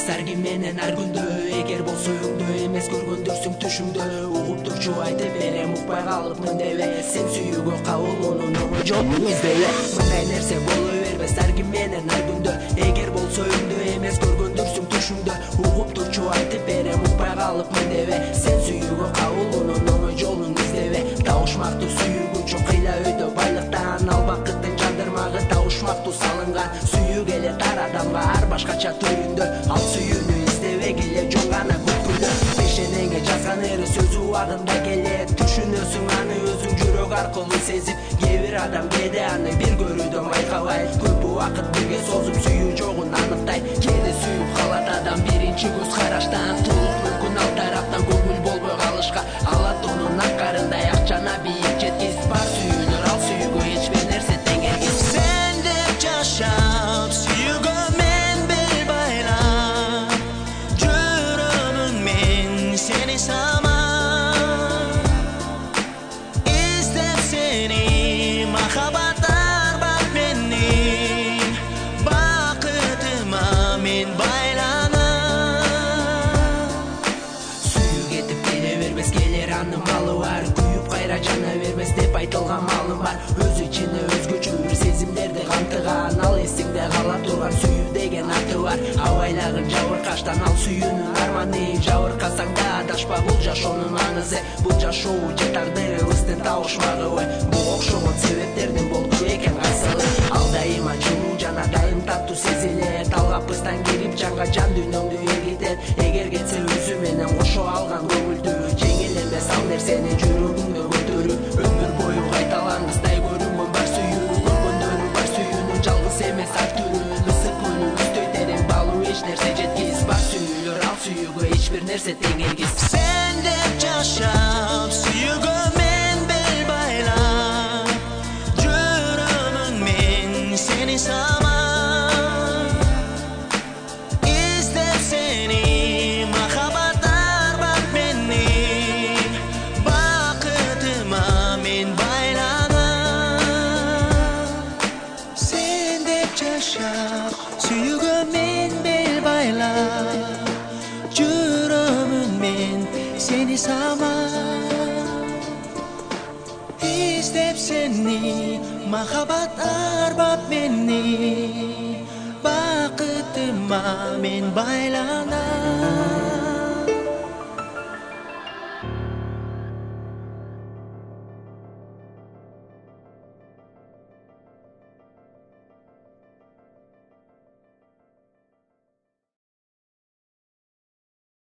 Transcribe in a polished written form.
бербес арги менен ар күндө эгер болсо өңдө эмес көргөндөрсүң түшүңдө угуп турчу айтып берем укпай калыпмын дебе сен сүйүүгө кабылуунун оңой жолун издебе мындай нерсе боло бербес арги менен ар күндө эгер болсо өңдө эмес көргөндөрсүң түшүңдө угуп турчу айтып берем укпай калыпмын дебе сен сүйүүгө кабылуунун оңой жолун издебе табышмактуу сүйүүгүнчө кыйла өйдө байлыктан ал бакыттын жандырмагы табышмактуу салынган сүйүү келет ар адамга ар башкача түрүндө ал сүйүүнү издебегиле жөн гана күткүлө пешенеңе жазган эре сөзү убагында келет түшүнөсүң аны өзүң жүрөк аркылуу сезип кээ бир адам кээде аны бир көрүүдөн байкабайт көп убакыт бирге созуп сүйүү жогун аныктайт кээде сүйүп калат адам биринчи көз караштан толук мүмкүн ал тараптан көңүл болбой калышка алат онун акарындай акчана бийик жеткиз бар сүйүүнөр ал сүйүүгө эч бир нерсе тең келгис Sen деп жашап сүйүүгө мен бел байлап жүрөмүн мен сени самап издеп сени махаббат арбап мени бакытыма мен байланып сүйүү кетип келе бербес келер анын малы бар күйүп кайра жана бермес деп айтылган малым бар өз ичине өзгөчө бир сезимдерди камтыган ал эсиңде кала турган сүйүү деген аты бар абайлагын жабыркаштан ал сүйүүнүн арманы жабыркасаң да адашпа бул жашоонун аңызы бул жашоо же тагдырыбыздын табышмагыбы буга окшогон себептердин болду экен кайсылы ал дайыма жылуу жана дайым таттуу сезилет алгапкыздан кирип жанга жан дүйнөңдү эгитет эгер кетсе өзү менен кошо алган көңүлдү жеңил эмес ал нерсени жүрөгүңдө көтөрүү өмүр бою кайталангыстай көрүнгөн бар сүйүү көргөндөрү бар сүйүүнүн жалгыз эмес ар түрү ысык көңүл үстөй терең балуу эч нерсе жеткиз бар сүйүүлөр ал сүйүүгө эч бир нерсе тең келгис Sen деп жашап сүйүүгө мен бел байлап жүрөмүн мен сени самап издеп сени махаббат арбап мени бакытыма мен байланып Sen деп жашап сүйүүгө мен бел байлап жүрөмүн мен сени самап издеп сени махаббат арбап мени бакытыма мен байланып